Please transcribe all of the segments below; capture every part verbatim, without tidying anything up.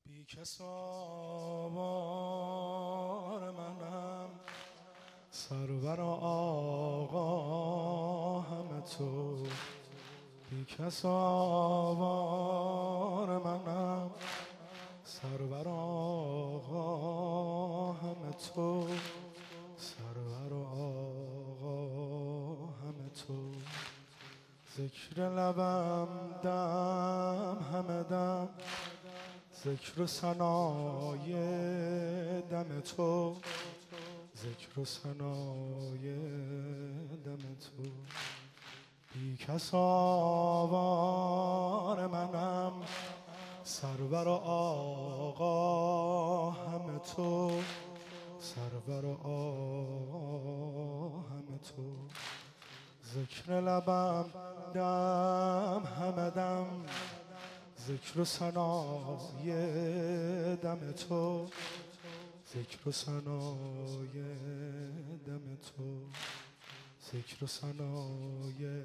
بی کس آوار منم، سرور آقا همه تو. بی کس آوار منم، سرور آقا همه تو. سرور آقا همه تو. ذکر لبم دم همه دم، ذکر و ثنای دم تو. ذکر و ثنای دم تو. بی کس آوار منم، سرور آقا همه تو. سرور آقا همه تو. ذکر لبم دم همه دم، ذکر و ثنای دم تو. ذکر و ثنای دم تو. ذکر و ثنای.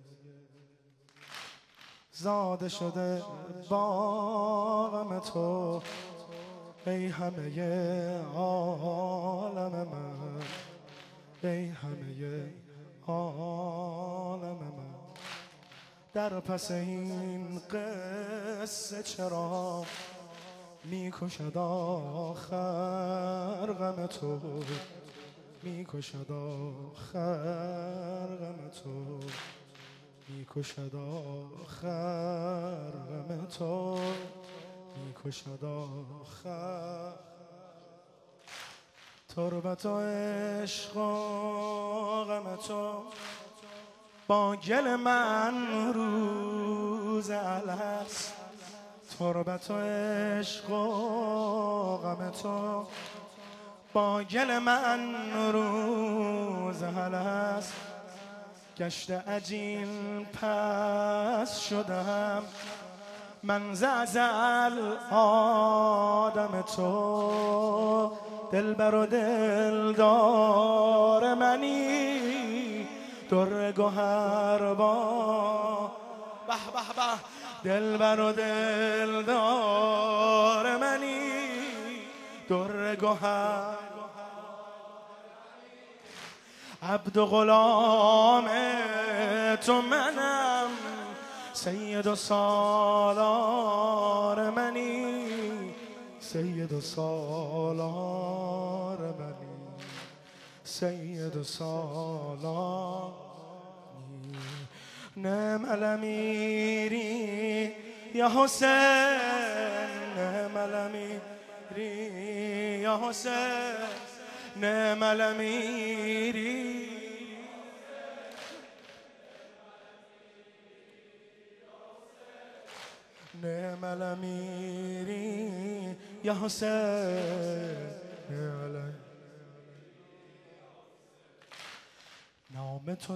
زاده شده باغم تو، ای همه عالم من. ای همه عالم من. در پس این قصه چرا میکشد آخر غم تو؟ میکشد آخر غم تو. میکشد آخر غم تو. میکشد آخر. تربت و عشق و غم تو، با گل من روز الست. تربت و عشق و غم تو، با گل من روز الست. گشت عجین پس شدم من ز ازل آدم تو. دلبر و دلدار منی، در گوهر با به به به. دلبر و دلدار منی، در گوهر. عبد و غلام تو منم، سید و سالار منی. سید و سالار منی. سید و سالار. نعم الامیری یا حسین، نعم الامیری یا حسین. نعم الامیری. نعم الامیری یا حسین. نام تو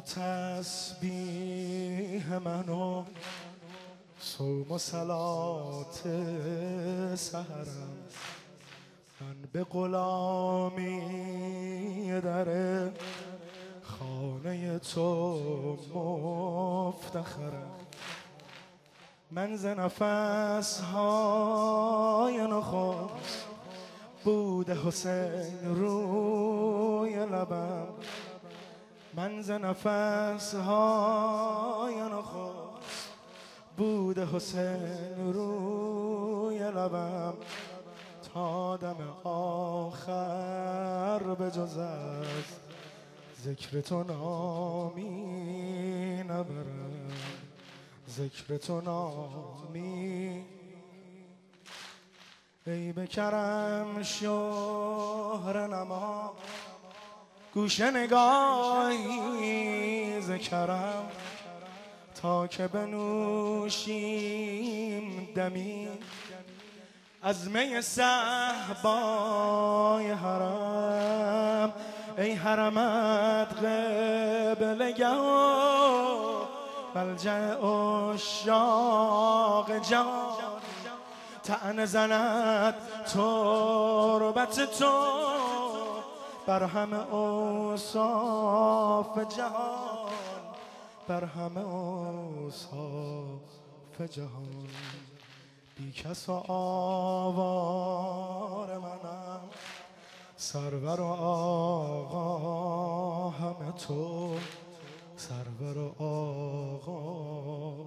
تسبیح منو، صوم و صلات سحرم. من به غلامی در خانه تو مفتخرم. من ز نفس های نخست بود حسین روی لبم. من ز نفس های نخست بود حسین روی لبم. تا دم آخر به جز از ذکر تو نامی نبرم. ذکر تو نامی. ای به کرم شهر نما، گوشه نگاهی ز کرم. تا که بنوشیم دمی از می صهبای حرم. ای حرمت قبلگه و ملجأ عشاق جهان. طعنه زند تربت تو بر همه اوصاف جهان. بر همه اوصاف جهان. بی کس و آوار منم، سرور و آقا همه تو، سرور و آقا.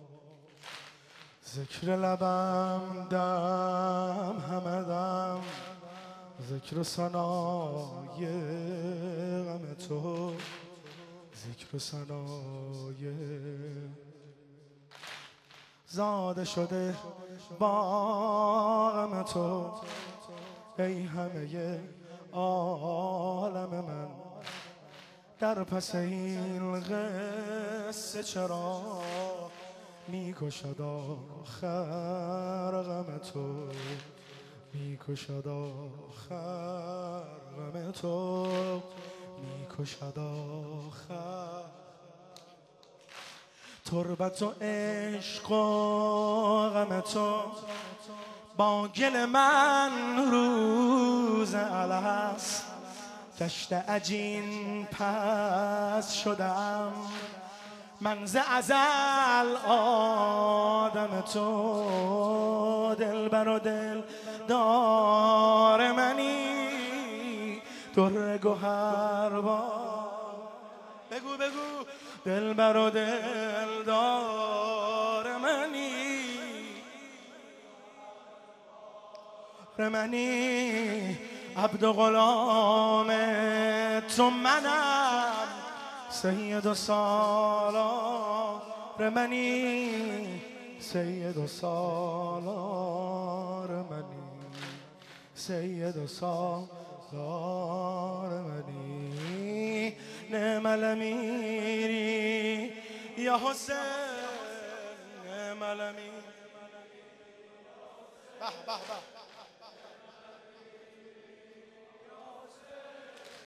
ذکر لبم دم همه دم، ذکر ثنای غم تو، ذکر ثنای. زاده شده با غم تو ای همه عالم من، در پس این قصه چرا میکشد آخر غم تو، میکشد آخر غم تو، میکشد آخر. تربت و عشق و غم تو با گل من روز الست، دشت عجین پس شدم من ز ازل آدم تو. دلبر و دل دار منی، در گوهر با بگو بگو. دلبر و دل دار منی، منی عبد و غلام تو منم، سید و سالار منی، سید و سالار منی، سید و سالار منی. نعم الامیری یا حسین، نعم الامیری. به به به.